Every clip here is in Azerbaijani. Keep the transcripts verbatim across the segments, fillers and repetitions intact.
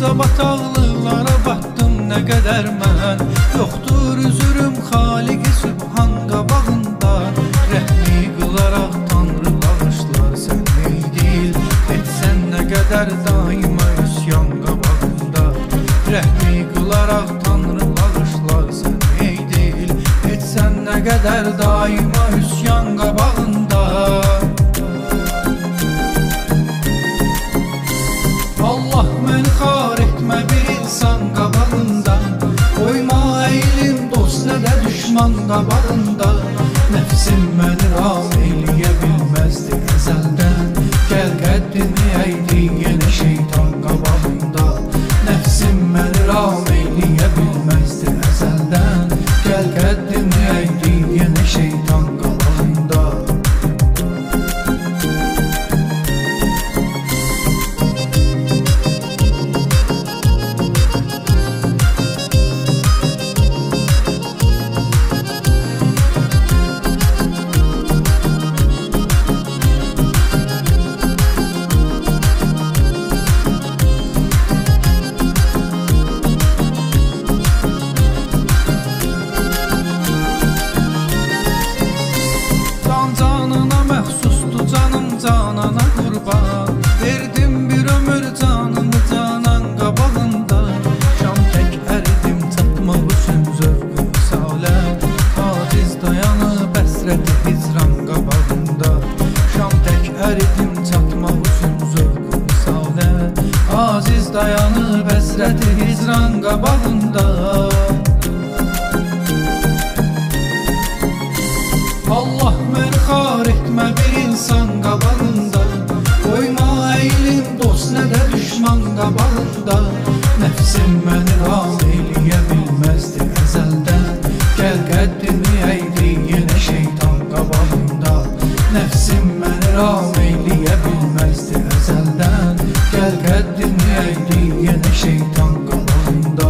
Ardınca bataqlıqlara batdım nə qədər mən. Yoxdur üzürüm Xaliqi Sübhan qabağında. Rəhmi qılaraq Tanrı bağışlar sən ey dil. Etsən nə qədər daima üsyan qabağında. Rəhmi qılaraq Tanrı bağışlar sən ey dil. Etsən nə qədər daima üsyan qabağında. Allah məni xar etmə bir insan qabağında. Qoyma əylim dost nə də düşman qabağında. Nəfsim məni ram eləyə bilməzdi əzəldən. Gəl qəddini əydi yenə şeytan qabağında. Nəfsim məni ram eləyə bilməzdi əzəldən. Gəl qəddini əydi yenə şeytan qabağında. Canana qurban verdim bir ömür canımı canan qabağında. Şam tək əridim çatmaq üçün zövq-ü visalə. Aciz dayanıb əsrəti hicran qabağında. Şam tək əridim çatmaq üçün zövq-ü visalə. Aciz dayanıb əsrəti hicran qabağında. Allah məni xar etmə bir insan qabağında. Qoyma əylim dost nə də düşman qabağında. Nəfsim məni ram eləyə bilməzdi əzəldən. Gəl qəddini əydi yenə şeytan qabağında. Nəfsim məni ram eləyə bilməzdi əzəldən. Gəl qəddini əydi yenə şeytan qabağında.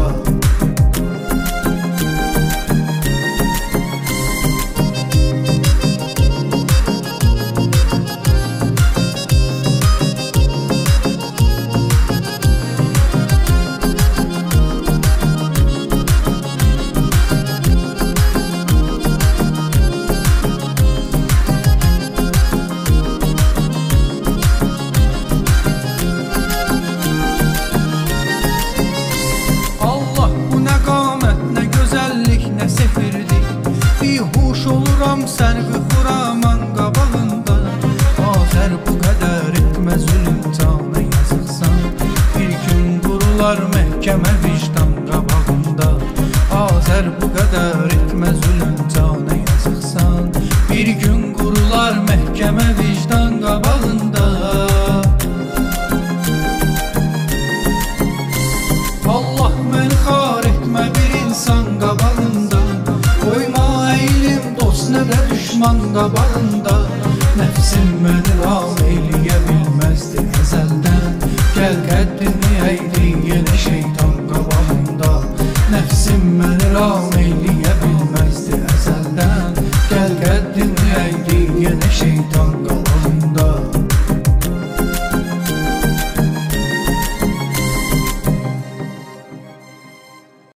Sərvi Xuraman qabağında. Azər bu qədər etmə zülüm canə yazıqsan. Bir gün qurular məhkəmə vicdan qabağında. Azər bu qədər etmə zülüm canə yazıqsan. Bir gün qurular məhkəmə vicdan qabağında. Allah məni xar etmə bir insan qabağında. Qoyma əylim dost nə də düşman qabağında. Nəfsim məni ram eləyə bilməzdi əzəldən. Gəl qəddini əydi yenə şeytan qabağında. Nəfsim məni ram eləyə bilməzdi